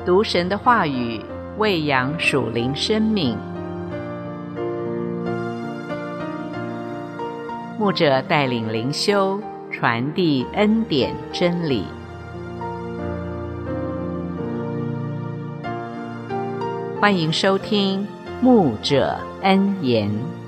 读神的话语，喂养属灵生命。牧者带领灵修，传递恩典真理。欢迎收听牧者恩言。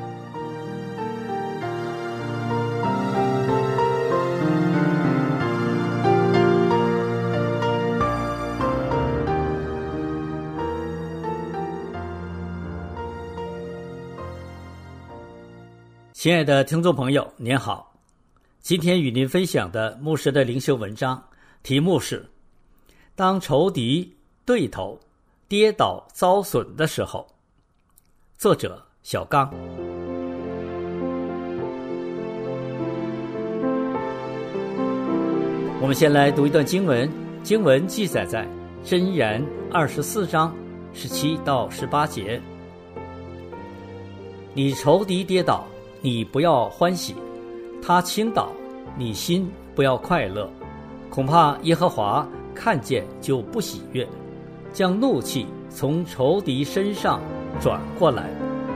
亲爱的听众朋友，您好，今天与您分享的牧师的灵修文章题目是当仇敌对头跌倒遭损的时候，作者小刚。我们先来读一段经文，经文记载在箴言24章17到18节。你仇敌跌倒，你不要欢喜，他倾倒，你心不要快乐，恐怕耶和华看见就不喜悦，将怒气从仇敌身上转过来。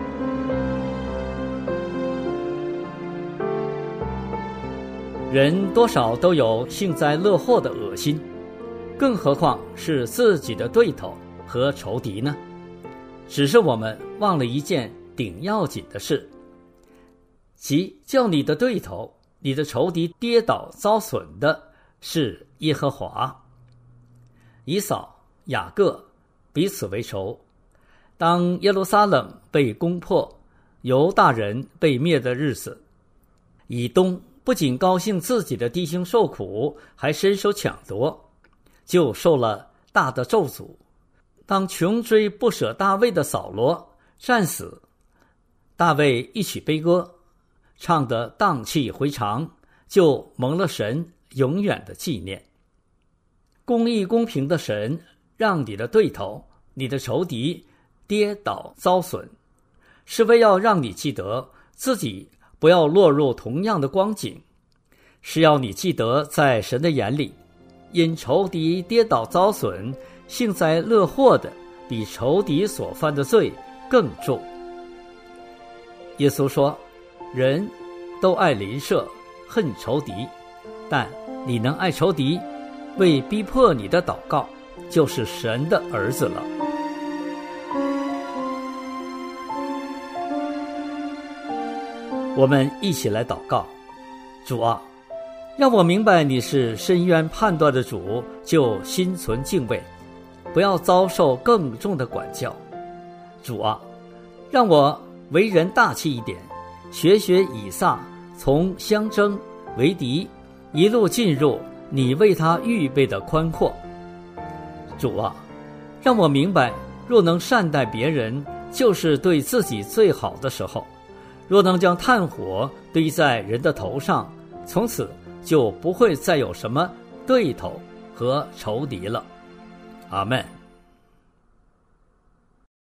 人多少都有幸灾乐祸的恶心，更何况是自己的对头和仇敌呢？只是我们忘了一件顶要紧的事，即叫你的对头、你的仇敌跌倒遭损的是耶和华。以扫、雅各彼此为仇，当耶路撒冷被攻破、犹大人被灭的日子，以东不仅高兴自己的弟兄受苦，还伸手抢夺，就受了大的咒诅。当穷追不舍大卫的扫罗战死，大卫一曲悲歌，唱得荡气回肠，就蒙了神永远的纪念。公义公平的神让你的对头、你的仇敌跌倒遭损，是为要让你记得自己不要落入同样的光景，是要你记得在神的眼里，因仇敌跌倒遭损，幸灾乐祸的比仇敌所犯的罪更重。耶稣说，人都爱邻舍，恨仇敌，但你能爱仇敌，为逼迫你的祷告，就是神的儿子了。我们一起来祷告。主啊，让我明白你是深渊判断的主，就心存敬畏，不要遭受更重的管教。主啊，让我为人大气一点，学以撒从相争为敌，一路进入你为他预备的宽阔。主啊，让我明白，若能善待别人，就是对自己最好的时候。若能将炭火堆在人的头上，从此就不会再有什么对头和仇敌了。阿们。